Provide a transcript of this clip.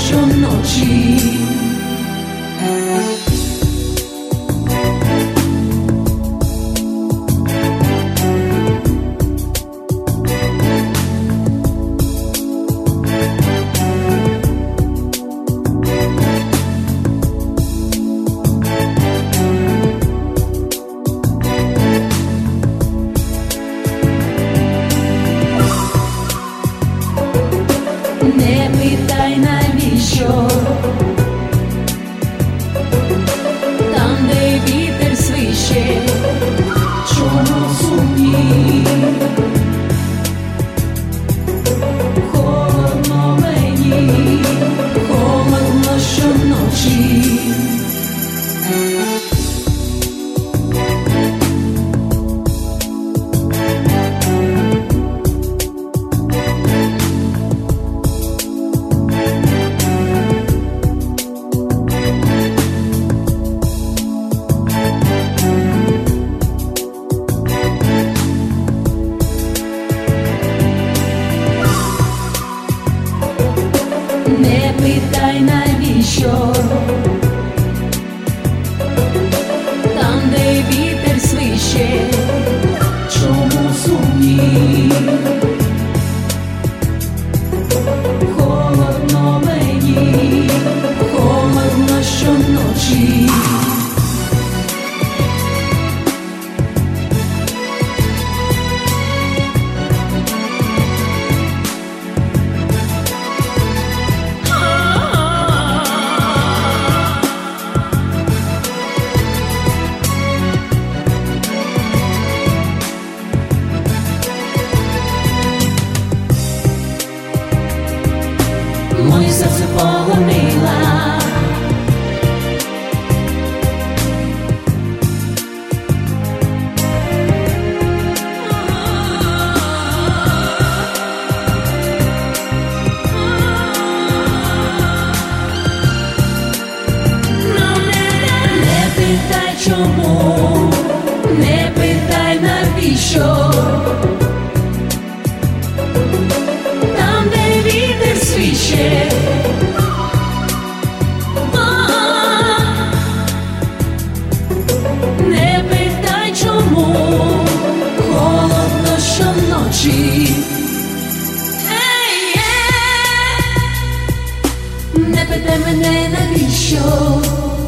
щоночі. Не питай, навіщо там, де вітер свище, чому сумні? Холодно мені, холодно щоночі. Не питай, навіщо там, де вітер свище, чому сумні? Холодно мені, холодно щоночі. Моє серце полонила, не питай чому, не питай навіщо там, де вітер свище. Не питай чому, холодно щоночі. Не питай мене навіщо